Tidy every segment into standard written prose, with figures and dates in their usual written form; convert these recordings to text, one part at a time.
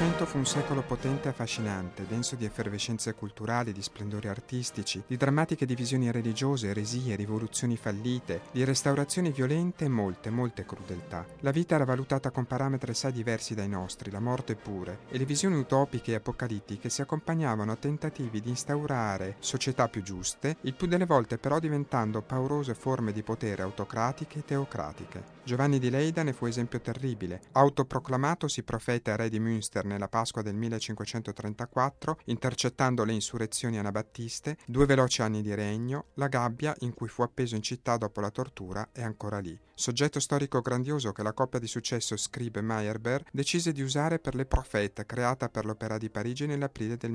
L'Ottocento fu un secolo potente e affascinante, denso di effervescenze culturali, di splendori artistici, di drammatiche divisioni religiose, eresie, rivoluzioni fallite, di restaurazioni violente e molte crudeltà. La vita era valutata con parametri assai diversi dai nostri, la morte pure, e le visioni utopiche e apocalittiche si accompagnavano a tentativi di instaurare società più giuste, il più delle volte però diventando paurose forme di potere autocratiche e teocratiche. Giovanni di Leida ne fu esempio terribile. Autoproclamatosi profeta e re di Münster nella Pasqua del 1534, intercettando le insurrezioni anabattiste, 2 veloci anni di regno, la gabbia in cui fu appeso in città dopo la tortura è ancora lì. Soggetto storico grandioso che la coppia di successo Scribe-Meyerbeer decise di usare per Le Prophètes, creata per l'Opéra di Parigi nell'aprile del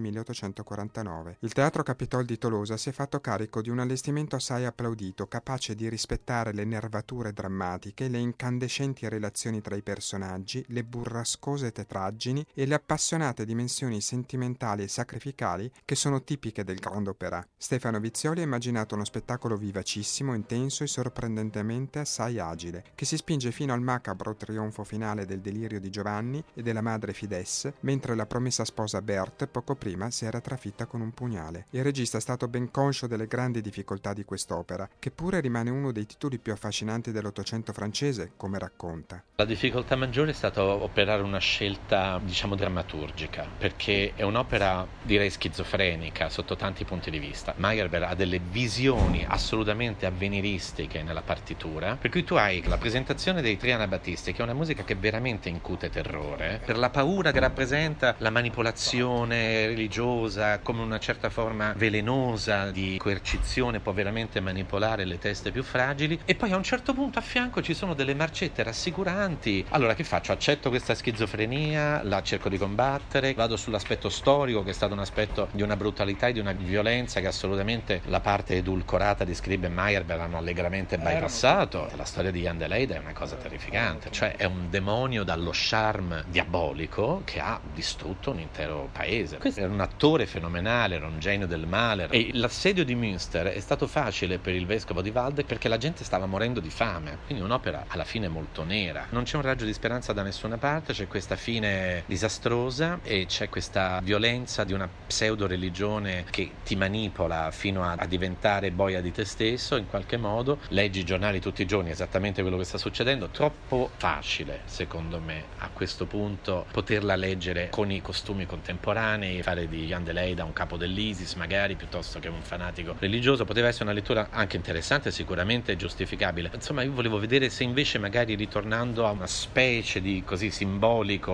1849. Il Teatro Capitol di Tolosa si è fatto carico di un allestimento assai applaudito, capace di rispettare le nervature drammatiche, le incandescenti relazioni tra i personaggi, le burrascose tetraggini e le appassionate dimensioni sentimentali e sacrificali che sono tipiche del Grand Opéra. Stefano Vizioli ha immaginato uno spettacolo vivacissimo, intenso e sorprendentemente assai agile, che si spinge fino al macabro trionfo finale del delirio di Giovanni e della madre Fidesse, mentre la promessa sposa Berthe poco prima si era trafitta con un pugnale. Il regista è stato ben conscio delle grandi difficoltà di quest'opera, che pure rimane uno dei titoli più affascinanti dell'Ottocento francese, come racconta. La difficoltà maggiore è stata operare una scelta, drammaturgica, perché è un'opera, direi, schizofrenica sotto tanti punti di vista. Meyerbeer ha delle visioni assolutamente avveniristiche nella partitura, per cui tu hai la presentazione dei Tri Anabattisti, che è una musica che veramente incute terrore, per la paura che rappresenta la manipolazione religiosa come una certa forma velenosa di coercizione, può veramente manipolare le teste più fragili, e poi a un certo punto a fianco ci sono delle marcette rassicuranti. Allora che faccio? Accetto questa schizofrenia, la cerco di combattere, vado sull'aspetto storico, che è stato un aspetto di una brutalità e di una violenza che assolutamente la parte edulcorata di Scribe e Meyerbeer hanno allegramente bypassato. La storia di Jan de Leida è una cosa terrificante, cioè è un demonio dallo charme diabolico che ha distrutto un intero paese. Questo era un attore fenomenale, era un genio del male, e l'assedio di Münster è stato facile per il vescovo di Waldeck perché la gente stava morendo di fame, quindi un'opera alla fine molto nera. Non c'è un raggio di speranza da nessuna parte, c'è questa fine disastrosa e c'è questa violenza di una pseudo religione che ti manipola fino a diventare boia di te stesso in qualche modo. Leggi i giornali tutti i giorni, esattamente quello che sta succedendo. Troppo facile, secondo me, a questo punto poterla leggere con i costumi contemporanei, fare di Jan de Leida un capo dell'ISIS magari piuttosto che un fanatico religioso. Poteva essere una lettura anche interessante, sicuramente giustificabile. Insomma, io volevo vedere se invece, magari ritornando a una specie di così simbolico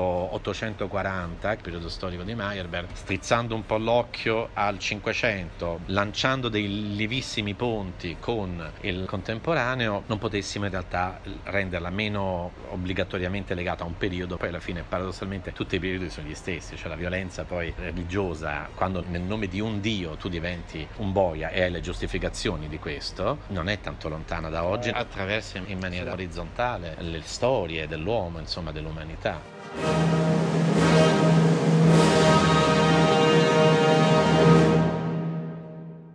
840, il periodo storico di Meyerbeer, strizzando un po' l'occhio al 500, lanciando dei lievissimi ponti con il contemporaneo, non potessimo in realtà renderla meno obbligatoriamente legata a un periodo. Poi alla fine paradossalmente tutti i periodi sono gli stessi, cioè la violenza poi religiosa, quando nel nome di un dio tu diventi un boia e hai le giustificazioni di questo, non è tanto lontana da oggi, attraversa in maniera orizzontale le storie dell'uomo, insomma dell'umanità.